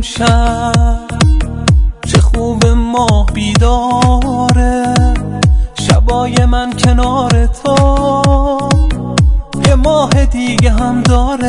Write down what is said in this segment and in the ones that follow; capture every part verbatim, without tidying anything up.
امشب چه خوب ماه بیداره، شبای من کنار تو یه ماه دیگه هم داره.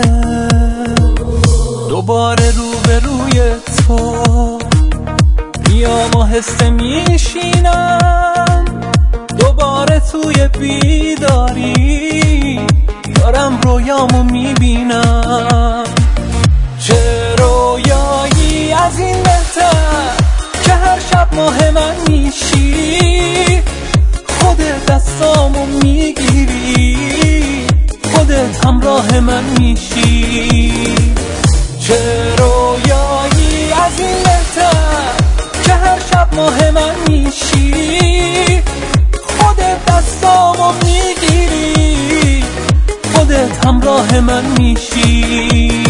دوباره روبروی تو میام و هسته میشینم، دوباره توی بیداری دارم رویامو میبینم. چه رویایی از این بهتر که هر شب ماه من میشی، خودت دستامو میگیری، خودت همراه من میشی. چه رویایی از این بهتر که هر شب ماه من میشی، خودت دستامو میگیری، خودت همراه من میشی.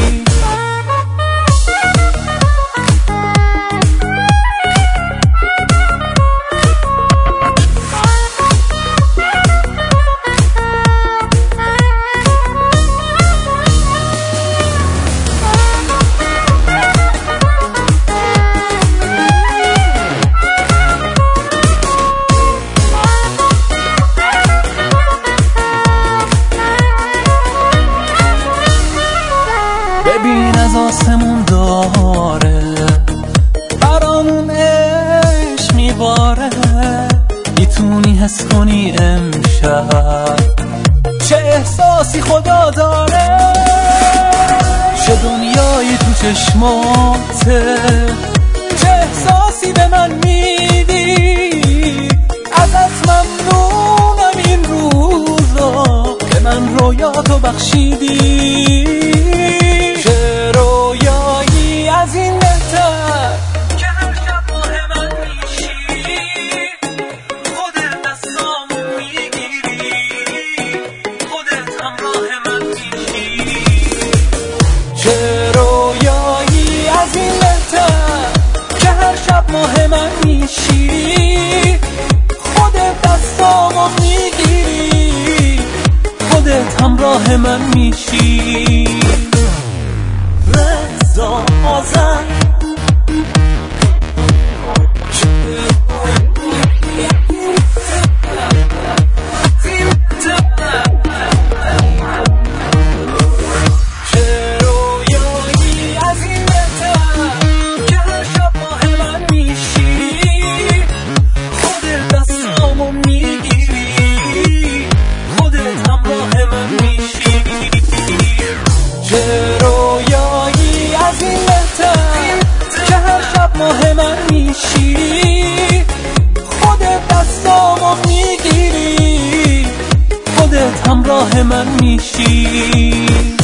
ببین از آسمون داره برامون عشق میباره، میتونی حس کنی امشب چه احساسی خدا داره. چه دنیایی تو چشماته، چه احساسی به من میدی، ازت ممنونم این روزا که من رویاتو بخشیدی. چه رویایی از این بهتر که هر شب ماه من میشی، خودت دستامو میگیری، خودت همراه من میشی. چه رویایی از این بهتر که هر شب ماه من میشی، خودت دستامو میگیری، خودت همراه من میشی. رضا آذر ماه من میشی، خودت دستامو میگیری، خودت همراه من میشی.